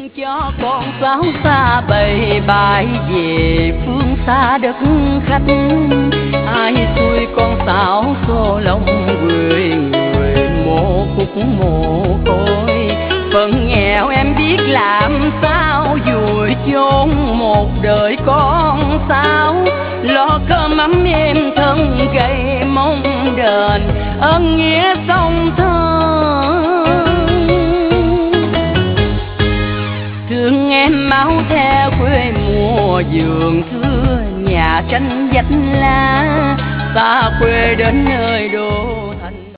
cho con sáo xa bầy bãi về phương xa đất khách. Ai xuôi con sáo xô lòng người người mồ khúc mồ côi. Phần nghèo em biết làm sao vùi chôn một đời con sáo. Lo cơm ấm em thân gầy mong đền ơn nghĩa sông thơ. Thương em máu theo quê mùa vườn thưa nhà tranh vách lá. Xa quê đến nơi đô